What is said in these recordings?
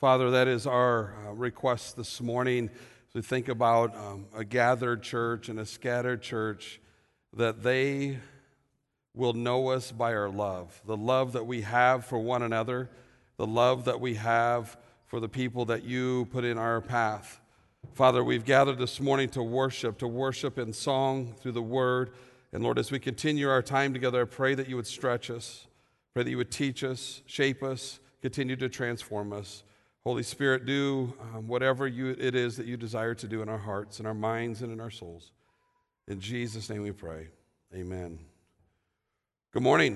Father, that is our request this morning as we think about a gathered church and a scattered church, that they will know us by our love, the love that we have for one another, the love that we have for the people that you put in our path. Father, we've gathered this morning to worship in song through the word. And Lord, as we continue our time together, I pray that you would stretch us, pray that you would teach us, shape us, continue to transform us. Holy Spirit, do whatever it is that you desire to do in our hearts, in our minds, and in our souls. In Jesus' name we pray. Amen. Good morning.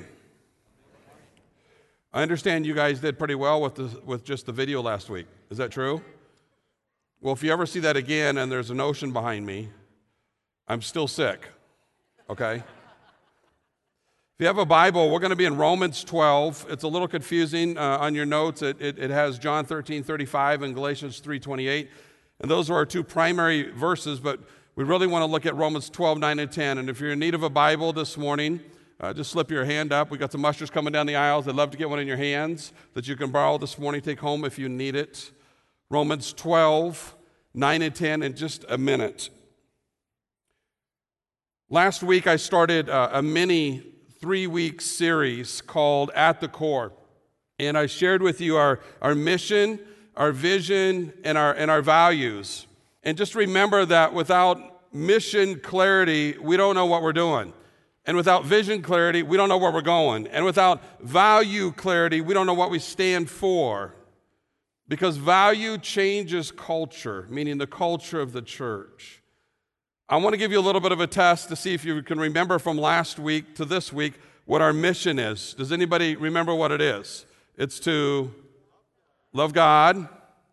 I understand you guys did pretty well with just the video last week. Is that true? Well, if you ever see that again and there's an ocean behind me, I'm still sick, okay? If you have a Bible, we're going to be in Romans 12. It's a little confusing on your notes. It has John 13:35 and Galatians 3:28. And those are our two primary verses, but we really want to look at Romans 12, 9, and 10. And if you're in need of a Bible this morning, just slip your hand up. We got some ushers coming down the aisles. I'd love to get one in your hands that you can borrow this morning, take home if you need it. Romans 12, 9, and 10 in just a minute. Last week I started a mini 3-week series called At the Core. And I shared with you our mission, our vision, and our values. And just remember that without mission clarity, we don't know what we're doing. And without vision clarity, we don't know where we're going. And without value clarity, we don't know what we stand for. Because value changes culture, meaning the culture of the church. I want to give you a little bit of a test to see if you can remember from last week to this week what our mission is. Does anybody remember what it is? It's to love God.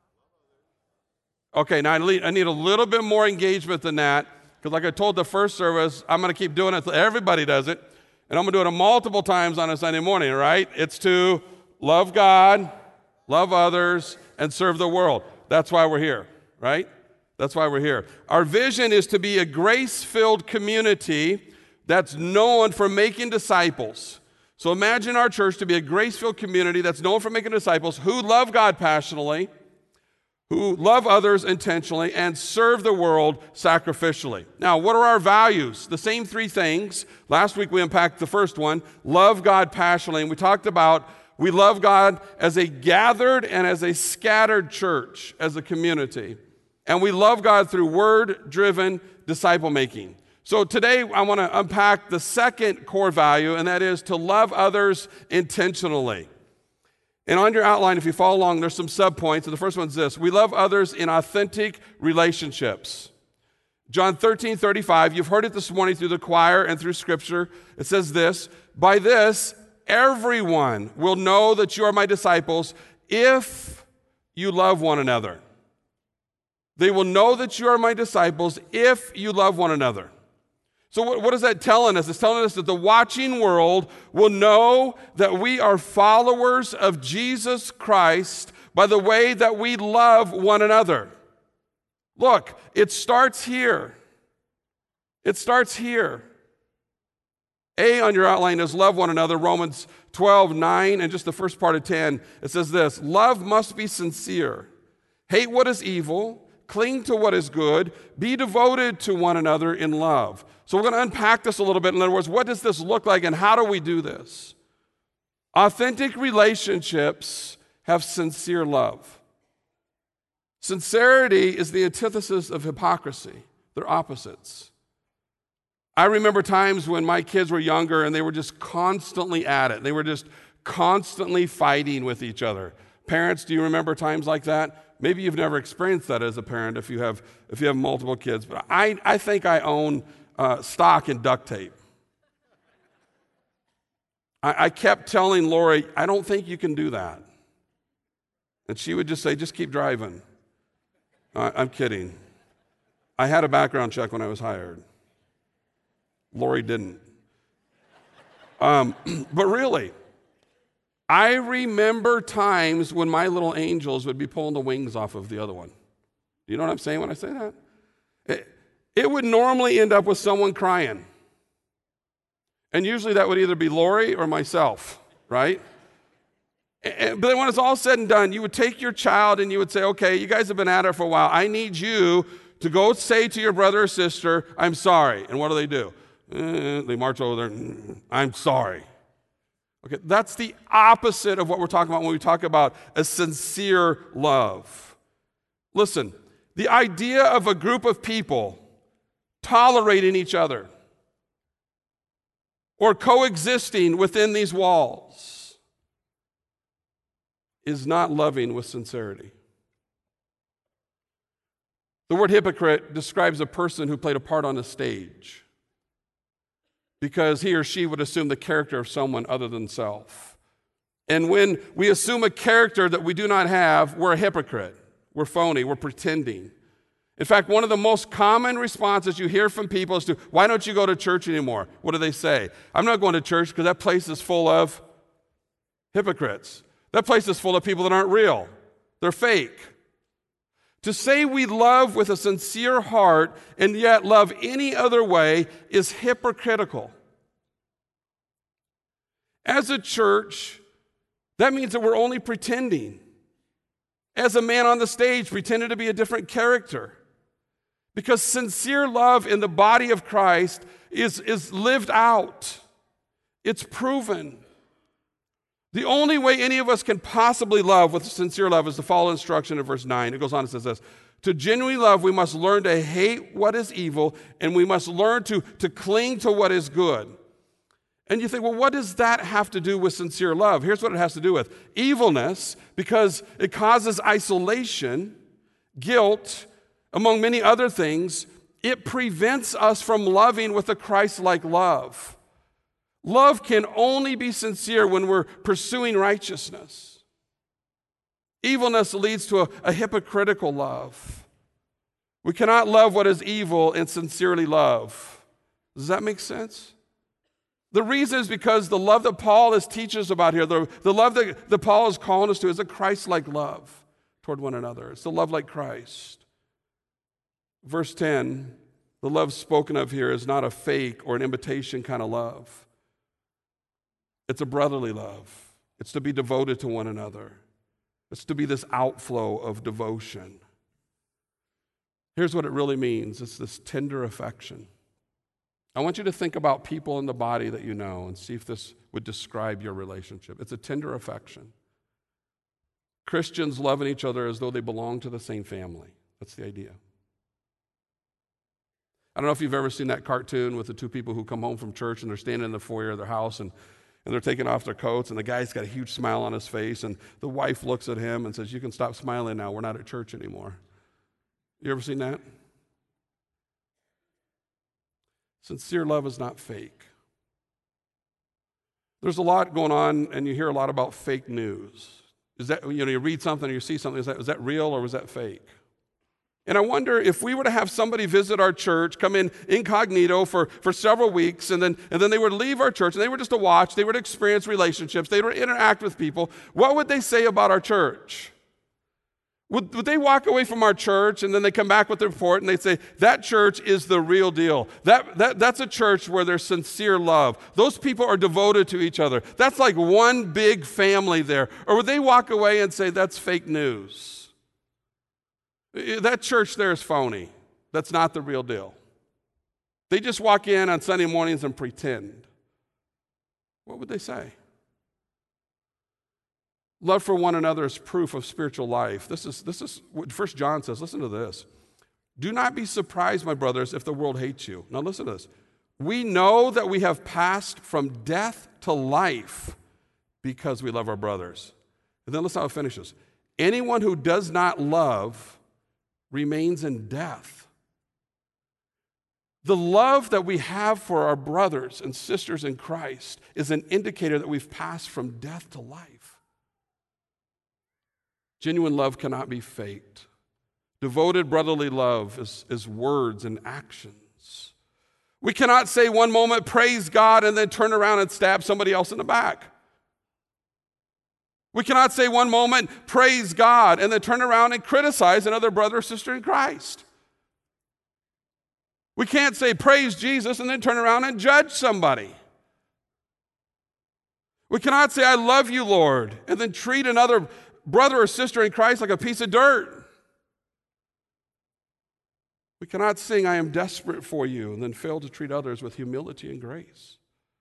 Okay, now I need a little bit more engagement than that, because like I told the first service, I'm going to keep doing it until everybody does it, and I'm going to do it multiple times on a Sunday morning, right? It's to love God, love others, and serve the world. That's why we're here, right? That's why we're here. Our vision is to be a grace-filled community that's known for making disciples. So imagine our church to be a grace-filled community that's known for making disciples who love God passionately, who love others intentionally, and serve the world sacrificially. Now, what are our values? The same three things. Last week we unpacked the first one, love God passionately, and we talked about we love God as a gathered and as a scattered church, as a community. And we love God through word-driven disciple-making. So today I want to unpack the second core value, and that is to love others intentionally. And on your outline, if you follow along, there's some subpoints. And the first one's this: we love others in authentic relationships. John 13:35, you've heard it this morning through the choir and through Scripture. It says this: by this, everyone will know that you are my disciples if you love one another. They will know that you are my disciples if you love one another. So what is that telling us? It's telling us that the watching world will know that we are followers of Jesus Christ by the way that we love one another. Look, it starts here. It starts here. A on your outline is love one another. Romans 12, 9, and just the first part of 10. It says this: love must be sincere. Hate what is evil. Cling to what is good. Be devoted to one another in love. So we're going to unpack this a little bit. In other words, what does this look like and how do we do this? Authentic relationships have sincere love. Sincerity is the antithesis of hypocrisy. They're opposites. I remember times when my kids were younger and they were just constantly at it. They were just constantly fighting with each other. Parents, do you remember times like that? Maybe you've never experienced that as a parent if you have multiple kids. But I think I own stock in duct tape. I kept telling Lori, I don't think you can do that. And she would just say, just keep driving. I'm kidding. I had a background check when I was hired. Lori didn't. But really, I remember times when my little angels would be pulling the wings off of the other one. Do you know what I'm saying when I say that? It would normally end up with someone crying. And usually that would either be Lori or myself, right? But then when it's all said and done, you would take your child and you would say, okay, you guys have been at it for a while. I need you to go say to your brother or sister, I'm sorry. And what do? They march over there, I'm sorry. Okay, that's the opposite of what we're talking about when we talk about a sincere love. Listen, the idea of a group of people tolerating each other or coexisting within these walls is not loving with sincerity. The word hypocrite describes a person who played a part on a stage because he or she would assume the character of someone other than self. And when we assume a character that we do not have, we're a hypocrite. We're phony. We're pretending. In fact, one of the most common responses you hear from people is to, why don't you go to church anymore? What do they say? I'm not going to church because that place is full of hypocrites. That place is full of people that aren't real. They're fake. To say we love with a sincere heart and yet love any other way is hypocritical. As a church, that means that we're only pretending. As a man on the stage pretending to be a different character. Because sincere love in the body of Christ is lived out. It's proven. The only way any of us can possibly love with sincere love is to follow instruction in verse 9. It goes on and says this, to genuinely love, we must learn to hate what is evil, and we must learn to cling to what is good. And you think, well, what does that have to do with sincere love? Here's what it has to do with. Evilness, because it causes isolation, guilt, among many other things, it prevents us from loving with a Christ-like love. Love can only be sincere when we're pursuing righteousness. Evilness leads to a hypocritical love. We cannot love what is evil and sincerely love. Does that make sense? The reason is because the love that Paul is teaching us about here, the love that Paul is calling us to is a Christ-like love toward one another. It's the love like Christ. Verse 10, the love spoken of here is not a fake or an imitation kind of love. It's a brotherly love. It's to be devoted to one another. It's to be this outflow of devotion. Here's what it really means. It's this tender affection. I want you to think about people in the body that you know and see if this would describe your relationship. It's a tender affection. Christians loving each other as though they belong to the same family. That's the idea. I don't know if you've ever seen that cartoon with the two people who come home from church and they're standing in the foyer of their house and they're taking off their coats, and the guy's got a huge smile on his face, and the wife looks at him and says, you can stop smiling now, we're not at church anymore. You ever seen that? Sincere love is not fake. There's a lot going on, and you hear a lot about fake news. Is that, you read something or you see something, is that real or was that fake? And I wonder if we were to have somebody visit our church, come in incognito for several weeks, and then they would leave our church, and they were just to watch, they would experience relationships, they would interact with people, what would they say about our church? Would they walk away from our church, and then they come back with the report, and they'd say, that church is the real deal. That's a church where there's sincere love. Those people are devoted to each other. That's like one big family there. Or would they walk away and say, that's fake news? That church there is phony. That's not the real deal. They just walk in on Sunday mornings and pretend. What would they say? Love for one another is proof of spiritual life. This is what 1 John says. Listen to this. Do not be surprised, my brothers, if the world hates you. Now listen to this. We know that we have passed from death to life because we love our brothers. And then listen how it finishes. Anyone who does not love remains in death. The love that we have for our brothers and sisters in Christ is an indicator that we've passed from death to life. Genuine love cannot be faked. Devoted brotherly love is words and actions. We cannot say one moment, praise God, and then turn around and stab somebody else in the back. We cannot say one moment, praise God, and then turn around and criticize another brother or sister in Christ. We can't say praise Jesus and then turn around and judge somebody. We cannot say, I love you, Lord, and then treat another brother or sister in Christ like a piece of dirt. We cannot sing, I am desperate for you, and then fail to treat others with humility and grace.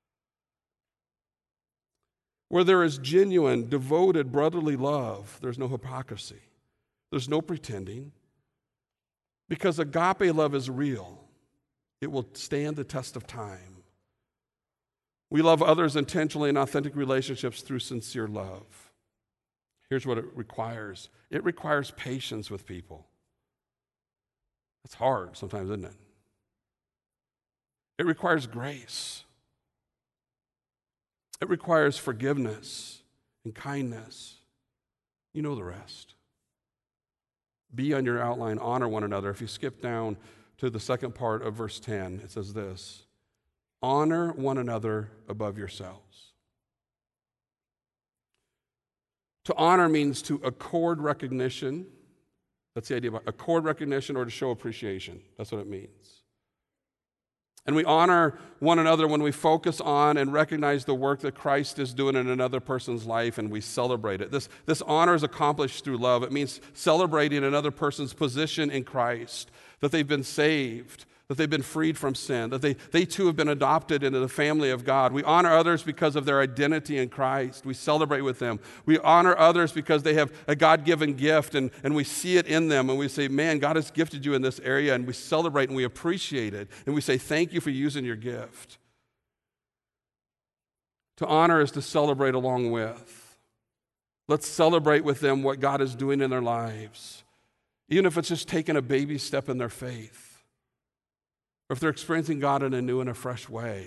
Where there is genuine, devoted, brotherly love, there's no hypocrisy. There's no pretending. Because agape love is real. It will stand the test of time. We love others intentionally in authentic relationships through sincere love. Here's what it requires. It requires patience with people. It's hard sometimes, isn't it? It requires grace. It requires forgiveness and kindness. You know the rest. Be on your outline, honor one another. If you skip down to the second part of verse 10, it says this: honor one another above yourselves. To honor means to accord recognition. That's the idea about accord recognition or to show appreciation. That's what it means. And we honor one another when we focus on and recognize the work that Christ is doing in another person's life and we celebrate it. This honor is accomplished through love. It means celebrating another person's position in Christ, that they've been saved, that they've been freed from sin, that they too have been adopted into the family of God. We honor others because of their identity in Christ. We celebrate with them. We honor others because they have a God-given gift and we see it in them and we say, man, God has gifted you in this area, and we celebrate and we appreciate it and we say, thank you for using your gift. To honor is to celebrate along with. Let's celebrate with them what God is doing in their lives, even if it's just taking a baby step in their faith. Or if they're experiencing God in a new and a fresh way.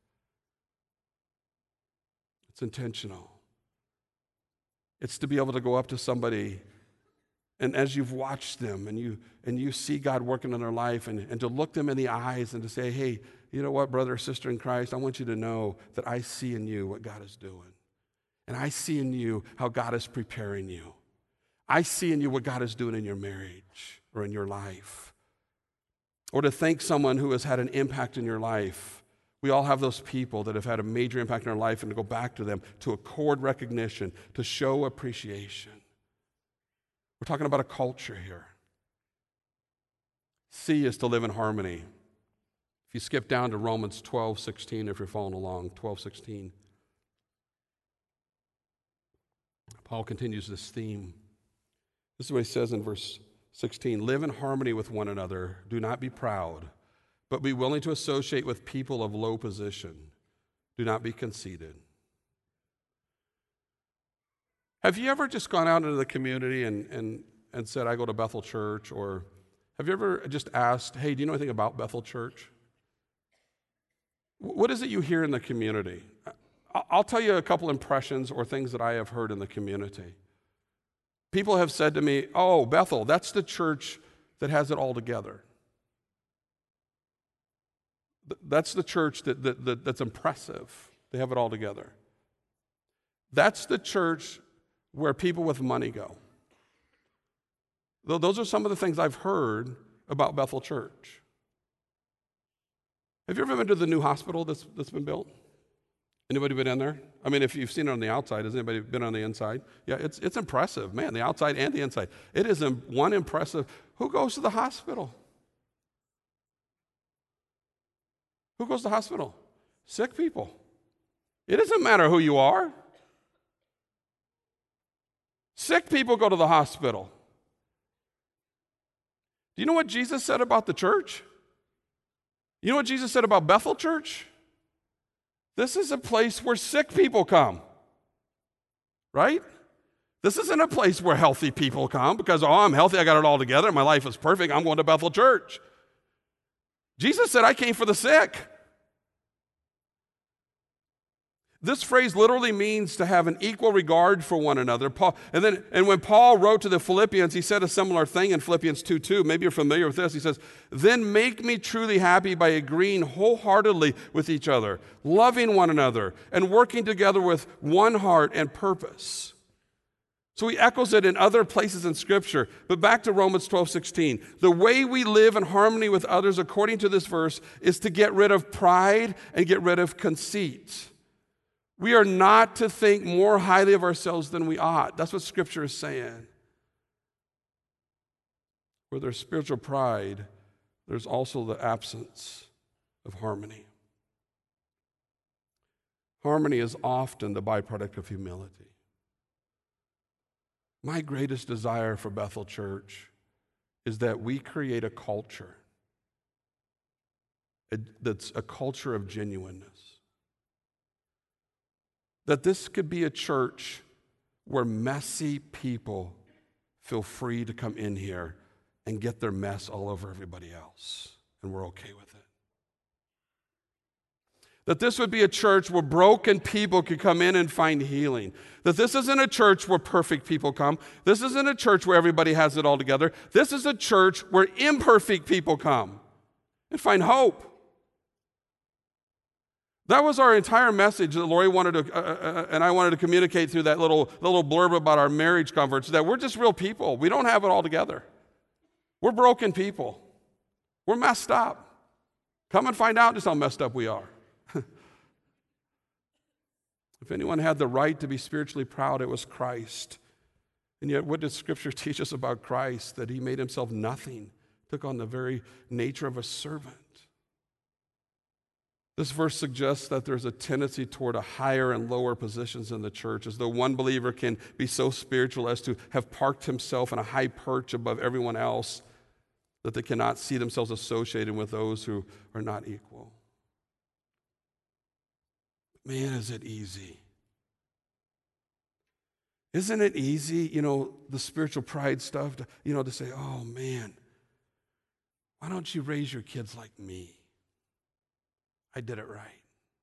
It's intentional. It's to be able to go up to somebody, and as you've watched them and you see God working in their life, and to look them in the eyes and to say, hey, you know what, brother or sister in Christ, I want you to know that I see in you what God is doing. And I see in you how God is preparing you. I see in you what God is doing in your marriage or in your life. Or to thank someone who has had an impact in your life. We all have those people that have had a major impact in our life, and to go back to them, to accord recognition, to show appreciation. We're talking about a culture here. C is to live in harmony. If you skip down to Romans 12:16, if you're following along, 12:16. Paul continues this theme. This is what he says in verse 16, live in harmony with one another. Do not be proud, but be willing to associate with people of low position. Do not be conceited. Have you ever just gone out into the community and said, I go to Bethel Church? Or have you ever just asked, hey, do you know anything about Bethel Church? What is it you hear in the community? I'll tell you a couple impressions or things that I have heard in the community. People have said to me, oh, Bethel, that's the church that has it all together. That's the church that's impressive. They have it all together. That's the church where people with money go. Those are some of the things I've heard about Bethel Church. Have you ever been to the new hospital that's been built? Anybody been in there? I mean, if you've seen it on the outside, has anybody been on the inside? Yeah, it's impressive, man, the outside and the inside. It is one impressive. Who goes to the hospital? Who goes to the hospital? Sick people. It doesn't matter who you are. Sick people go to the hospital. Do you know what Jesus said about the church? You know what Jesus said about Bethel Church? This is a place where sick people come, right? This isn't a place where healthy people come because, oh, I'm healthy, I got it all together, my life is perfect, I'm going to Bethel Church. Jesus said, I came for the sick. This phrase literally means to have an equal regard for one another. And when Paul wrote to the Philippians, he said a similar thing in Philippians 2:2. Maybe you're familiar with this. He says, then make me truly happy by agreeing wholeheartedly with each other, loving one another, and working together with one heart and purpose. So he echoes it in other places in Scripture. But back to Romans 12:16. The way we live in harmony with others, according to this verse, is to get rid of pride and get rid of conceit. We are not to think more highly of ourselves than we ought. That's what Scripture is saying. Where there's spiritual pride, there's also the absence of harmony. Harmony is often the byproduct of humility. My greatest desire for Bethel Church is that we create a culture that's a culture of genuineness. That this could be a church where messy people feel free to come in here and get their mess all over everybody else, and we're okay with it. That this would be a church where broken people could come in and find healing. That this isn't a church where perfect people come. This isn't a church where everybody has it all together. This is a church where imperfect people come and find hope. That was our entire message that Lori wanted to, and I wanted to communicate through that little blurb about our marriage conference, that we're just real people. We don't have it all together. We're broken people. We're messed up. Come and find out just how messed up we are. If anyone had the right to be spiritually proud, it was Christ. And yet, what does Scripture teach us about Christ? That he made himself nothing, took on the very nature of a servant. This verse suggests that there's a tendency toward a higher and lower positions in the church, as though one believer can be so spiritual as to have parked himself in a high perch above everyone else, that they cannot see themselves associated with those who are not equal. Man, is it easy. Isn't it easy, the spiritual pride stuff, to say, oh man, why don't you raise your kids like me? I did it right.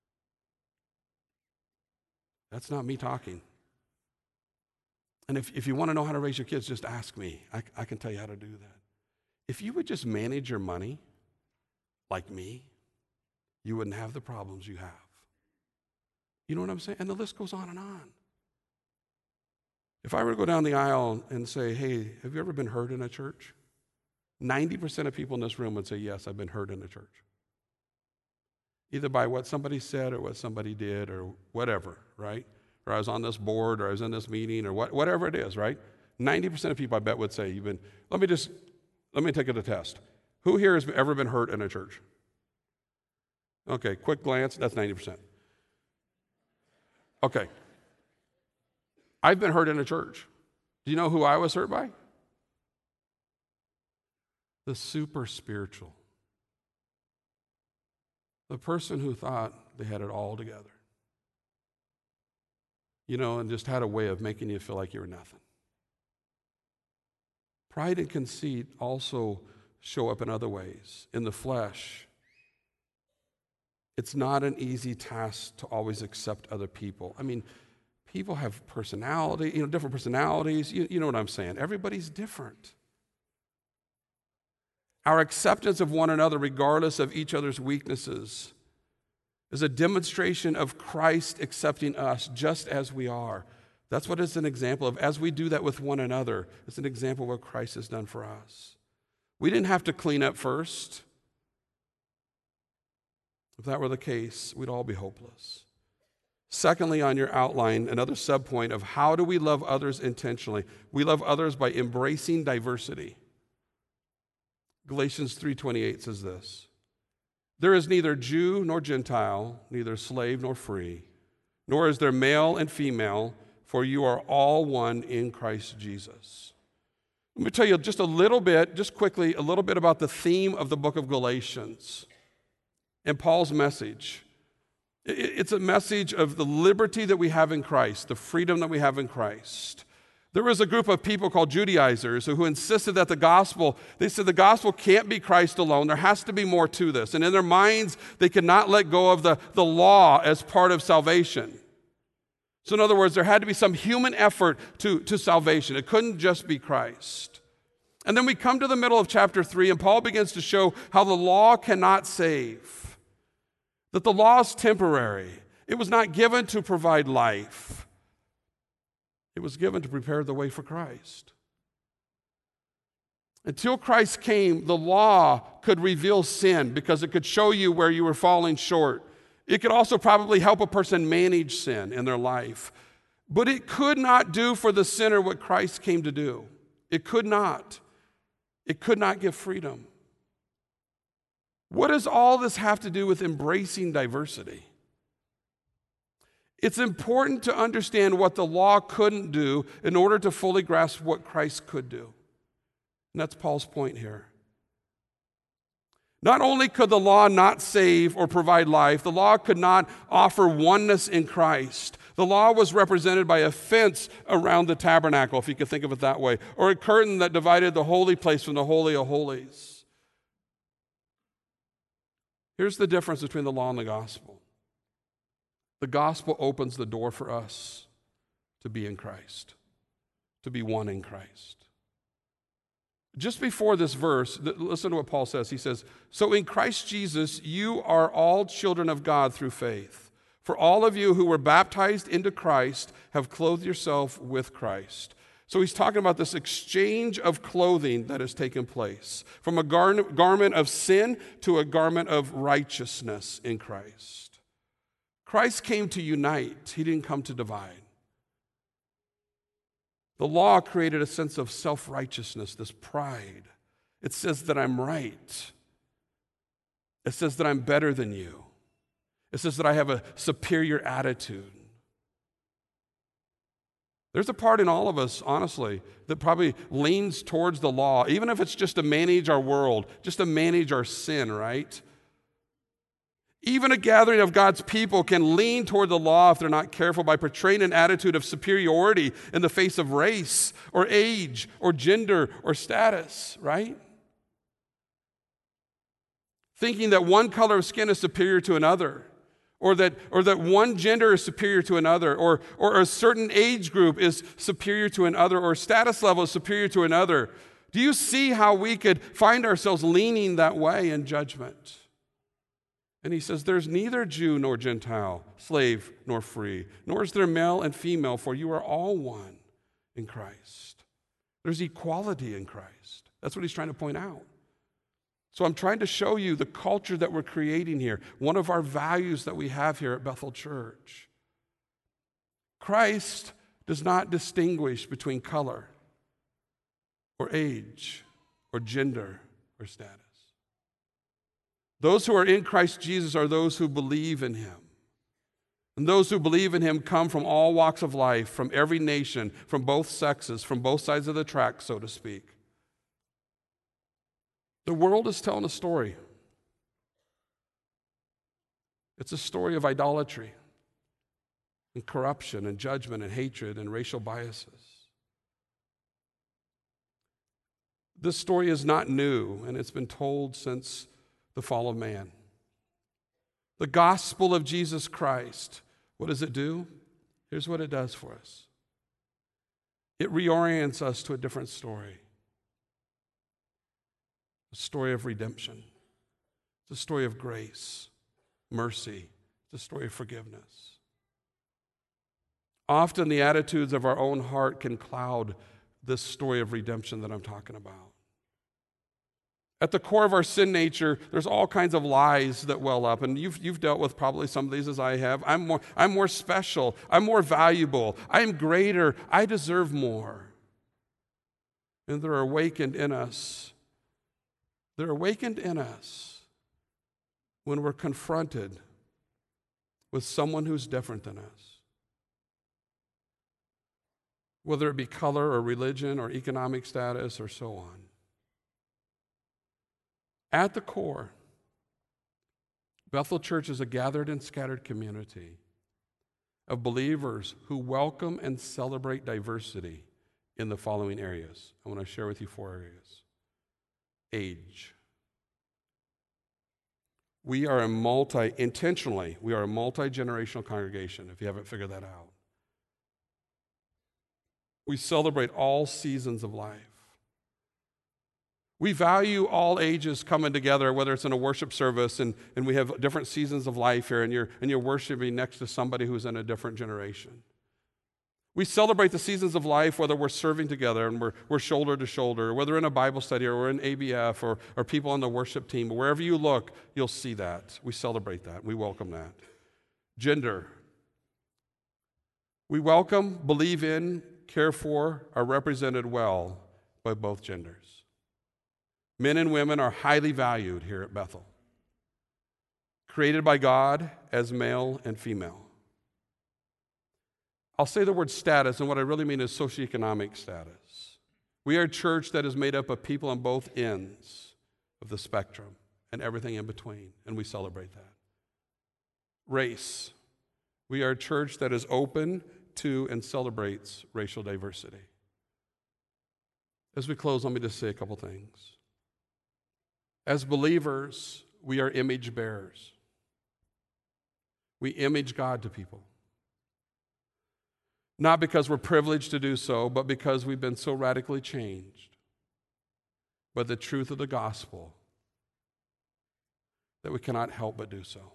That's not me talking. And if you want to know how to raise your kids, just ask me. I can tell you how to do that. If you would just manage your money like me, you wouldn't have the problems you have. You know what I'm saying? And the list goes on and on. If I were to go down the aisle and say, hey, have you ever been hurt in a church? 90% of people in this room would say, yes, I've been hurt in a church. Either by what somebody said or what somebody did or whatever, right? Or I was on this board or I was in this meeting or whatever it is, right? 90% of people, I bet, would say, let me take it a test. Who here has ever been hurt in a church? Okay, quick glance, that's 90%. Okay. I've been hurt in a church. Do you know who I was hurt by? The super spiritual. The person who thought they had it all together. And just had a way of making you feel like you were nothing. Pride and conceit also show up in other ways. In the flesh, it's not an easy task to always accept other people. People have personality, different personalities. You know what I'm saying. Everybody's different. Our acceptance of one another, regardless of each other's weaknesses, is a demonstration of Christ accepting us just as we are. That's what it's an example of. As we do that with one another, it's an example of what Christ has done for us. We didn't have to clean up first. If that were the case, we'd all be hopeless. Secondly, on your outline, another subpoint of how do we love others intentionally? We love others by embracing diversity. Galatians 3:28 says this: there is neither Jew nor Gentile, neither slave nor free, nor is there male and female, for you are all one in Christ Jesus. Let me tell you just quickly, a little bit about the theme of the book of Galatians and Paul's message. It's a message of the liberty that we have in Christ, the freedom that we have in Christ. There was a group of people called Judaizers who insisted that they said the gospel can't be Christ alone. There has to be more to this. And in their minds, they could not let go of the law as part of salvation. So in other words, there had to be some human effort to salvation. It couldn't just be Christ. And then we come to the middle of chapter 3, and Paul begins to show how the law cannot save. That the law is temporary. It was not given to provide life. It was given to prepare the way for Christ. Until Christ came, the law could reveal sin because it could show you where you were falling short. It could also probably help a person manage sin in their life. But it could not do for the sinner what Christ came to do. It could not. It could not give freedom. What does all this have to do with embracing diversity? It's important to understand what the law couldn't do in order to fully grasp what Christ could do. And that's Paul's point here. Not only could the law not save or provide life, the law could not offer oneness in Christ. The law was represented by a fence around the tabernacle, if you could think of it that way, or a curtain that divided the holy place from the Holy of Holies. Here's the difference between the law and the gospel. The gospel opens the door for us to be in Christ, to be one in Christ. Just before this verse, listen to what Paul says. He says, "So in Christ Jesus, you are all children of God through faith. For all of you who were baptized into Christ have clothed yourself with Christ." So he's talking about this exchange of clothing that has taken place, from a garment of sin to a garment of righteousness in Christ. Christ came to unite. He didn't come to divide. The law created a sense of self-righteousness, this pride. It says that I'm right. It says that I'm better than you. It says that I have a superior attitude. There's a part in all of us, honestly, that probably leans towards the law, even if it's just to manage our world, just to manage our sin, right? Even a gathering of God's people can lean toward the law if they're not careful by portraying an attitude of superiority in the face of race or age or gender or status, right? Thinking that one color of skin is superior to another, or that one gender is superior to another, or a certain age group is superior to another, or status level is superior to another. Do you see how we could find ourselves leaning that way in judgment? And he says, there's neither Jew nor Gentile, slave nor free, nor is there male and female, for you are all one in Christ. There's equality in Christ. That's what he's trying to point out. So I'm trying to show you the culture that we're creating here, one of our values that we have here at Bethel Church. Christ does not distinguish between color or age or gender or status. Those who are in Christ Jesus are those who believe in him. And those who believe in him come from all walks of life, from every nation, from both sexes, from both sides of the track, so to speak. The world is telling a story. It's a story of idolatry and corruption and judgment and hatred and racial biases. This story is not new, and it's been told since the fall of man. The gospel of Jesus Christ, what does it do? Here's what it does for us. It reorients us to a different story. A story of redemption. It's a story of grace, mercy. It's a story of forgiveness. Often the attitudes of our own heart can cloud this story of redemption that I'm talking about. At the core of our sin nature, there's all kinds of lies that well up, and you've dealt with probably some of these as I have. I'm more special. I'm more valuable. I'm greater. I deserve more. And they're awakened in us. They're awakened in us when we're confronted with someone who's different than us. Whether it be color or religion or economic status or so on. At the core, Bethel Church is a gathered and scattered community of believers who welcome and celebrate diversity in the following areas. I want to share with you 4 areas. Age. We are a multi-generational congregation, if you haven't figured that out. We celebrate all seasons of life. We value all ages coming together, whether it's in a worship service and we have different seasons of life here, and you're worshiping next to somebody who's in a different generation. We celebrate the seasons of life, whether we're serving together and we're shoulder to shoulder, whether in a Bible study or we're in ABF or people on the worship team. Wherever you look, you'll see that. We celebrate that. We welcome that. Gender. We welcome, believe in, care for, are represented well by both genders. Men and women are highly valued here at Bethel, created by God as male and female. I'll say the word status, and what I really mean is socioeconomic status. We are a church that is made up of people on both ends of the spectrum and everything in between, and we celebrate that. Race. We are a church that is open to and celebrates racial diversity. As we close, let me just say a couple things. As believers, we are image bearers. We image God to people. Not because we're privileged to do so, but because we've been so radically changed by the truth of the gospel that we cannot help but do so.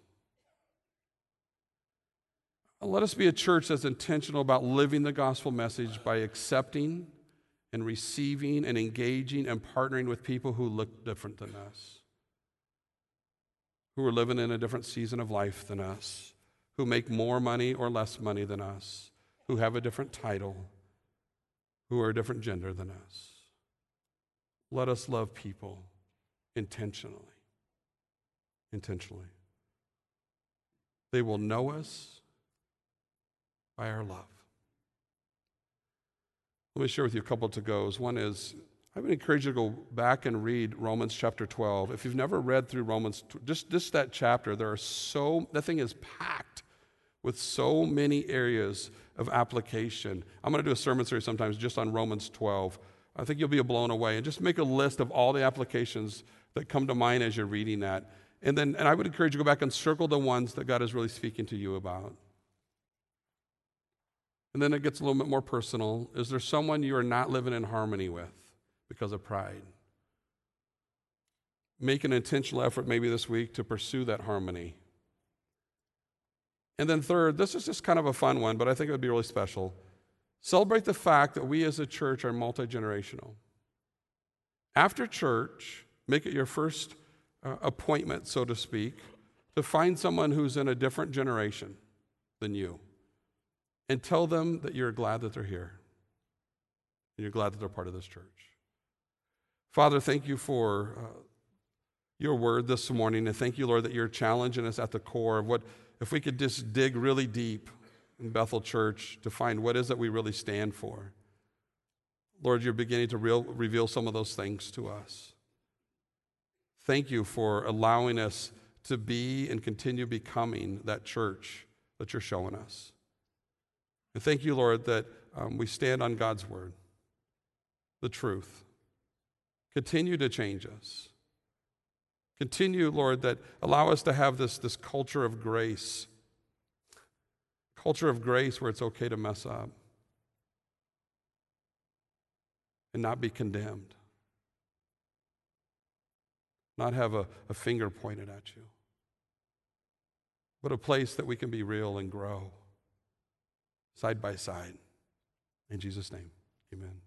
Let us be a church that's intentional about living the gospel message by accepting and receiving and engaging and partnering with people who look different than us, who are living in a different season of life than us, who make more money or less money than us, who have a different title, who are a different gender than us. Let us love people intentionally. Intentionally. They will know us by our love. Let me share with you a couple to-goes. One is, I would encourage you to go back and read Romans chapter 12. If you've never read through Romans, just that chapter, that thing is packed with so many areas of application. I'm going to do a sermon series sometimes just on Romans 12. I think you'll be blown away. And just make a list of all the applications that come to mind as you're reading that. And I would encourage you to go back and circle the ones that God is really speaking to you about. And then it gets a little bit more personal. Is there someone you are not living in harmony with because of pride? Make an intentional effort maybe this week to pursue that harmony. And then third, this is just kind of a fun one, but I think it would be really special. Celebrate the fact that we as a church are multi-generational. After church, make it your first appointment, so to speak, to find someone who's in a different generation than you. And tell them that you're glad that they're here. And you're glad that they're part of this church. Father, thank you for your word this morning. And thank you, Lord, that you're challenging us at the core of what, if we could just dig really deep in Bethel Church to find what is it we really stand for. Lord, you're beginning to reveal some of those things to us. Thank you for allowing us to be and continue becoming that church that you're showing us. And thank you, Lord, that we stand on God's word, the truth. Continue to change us. Continue, Lord, that allow us to have this culture of grace. Culture of grace where it's okay to mess up and not be condemned. Not have a finger pointed at you. But a place that we can be real and grow. Side by side. In Jesus' name, amen.